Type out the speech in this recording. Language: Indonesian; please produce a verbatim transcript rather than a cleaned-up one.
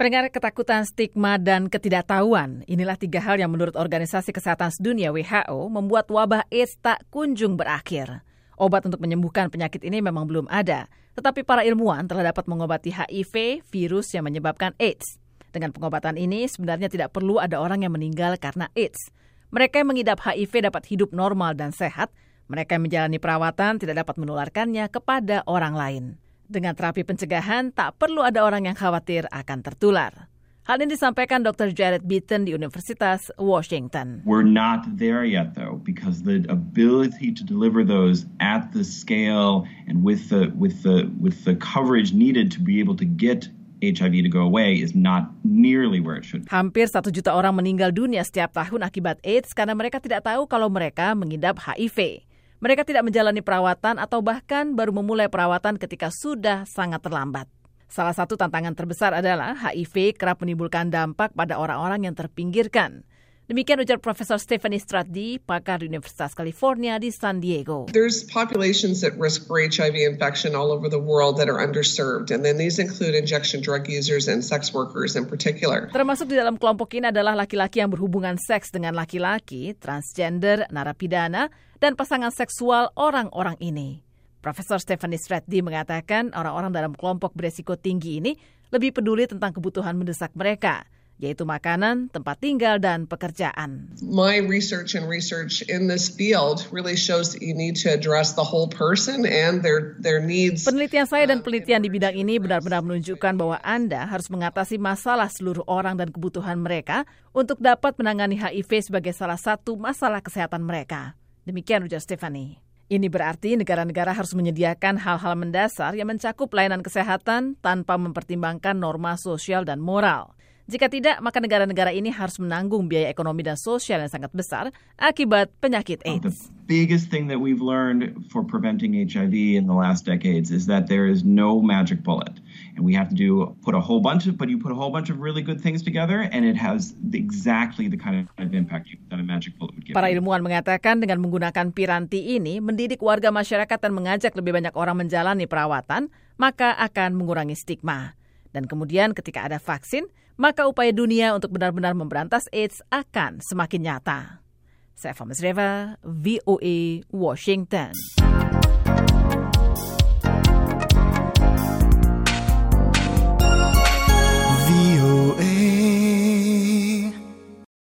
Pendengar, ketakutan, stigma, dan ketidaktahuan, inilah tiga hal yang menurut Organisasi Kesehatan Sedunia W H O membuat wabah AIDS tak kunjung berakhir. Obat untuk menyembuhkan penyakit ini memang belum ada, tetapi para ilmuwan telah dapat mengobati H I V, virus yang menyebabkan AIDS. Dengan pengobatan ini sebenarnya tidak perlu ada orang yang meninggal karena AIDS. Mereka yang mengidap H I V dapat hidup normal dan sehat, mereka yang menjalani perawatan tidak dapat menularkannya kepada orang lain. Dengan terapi pencegahan, tak perlu ada orang yang khawatir akan tertular. Hal ini disampaikan Doktor Jared Beaton di Universitas Washington. We're not there yet, though, because the ability to deliver those at the scale and with the with the with the coverage needed to be able to get H I V to go away is not nearly where it should be. Hampir satu juta orang meninggal dunia setiap tahun akibat AIDS karena mereka tidak tahu kalau mereka mengidap H I V. Mereka tidak menjalani perawatan atau bahkan baru memulai perawatan ketika sudah sangat terlambat. Salah satu tantangan terbesar adalah H I V kerap menimbulkan dampak pada orang-orang yang terpinggirkan. Demikian ujar Profesor Stephanie Stratdy, pakar di Universitas California di San Diego. There's populations at risk for H I V infection all over the world that are underserved, and then these include injection drug users and sex workers in particular. Termasuk di dalam kelompok ini adalah laki-laki yang berhubungan seks dengan laki-laki, transgender, narapidana, dan pasangan seksual orang-orang ini. Profesor Stephanie Stratdy mengatakan orang-orang dalam kelompok beresiko tinggi ini lebih peduli tentang kebutuhan mendesak mereka, yaitu makanan, tempat tinggal, dan pekerjaan. My research and research in this field really shows that you need to address the whole person and their their needs. Penelitian saya dan penelitian di bidang ini benar-benar menunjukkan bahwa Anda harus mengatasi masalah seluruh orang dan kebutuhan mereka untuk dapat menangani H I V sebagai salah satu masalah kesehatan mereka. Demikian ujar Stephanie. Ini berarti negara-negara harus menyediakan hal-hal mendasar yang mencakup layanan kesehatan tanpa mempertimbangkan norma sosial dan moral. Jika tidak, maka negara-negara ini harus menanggung biaya ekonomi dan sosial yang sangat besar akibat penyakit AIDS. The biggest thing that we've learned for preventing H I V in the last decades is that there is no magic bullet. And we have to do put a whole bunch of, but you put a whole bunch of really good things together, and it has the, exactly the kind of impact that a magic bullet would give. Para ilmuwan mengatakan dengan menggunakan piranti ini, mendidik warga masyarakat dan mengajak lebih banyak orang menjalani perawatan, maka akan mengurangi stigma. Dan kemudian ketika ada vaksin, maka upaya dunia untuk benar-benar memberantas AIDS akan semakin nyata. Saya Fahmi Sreva, V O A, Washington.